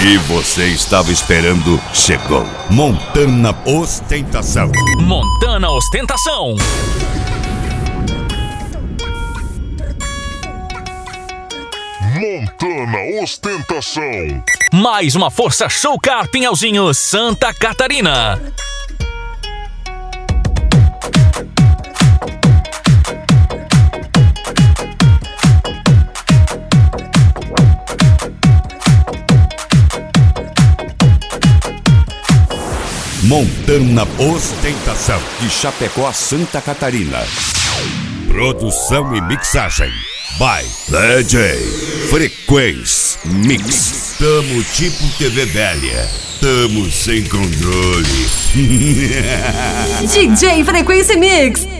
que você estava esperando chegou. Montana Ostentação. Montana Ostentação. Montana Ostentação. Mais uma Força Show Car Pinhalzinho, Santa Catarina. Montana Ostentação, de Chapecó, Santa Catarina. Produção e mixagem by DJ Frequência Mix. Tamo tipo TV velha, tamo sem controle. DJ Frequência Mix.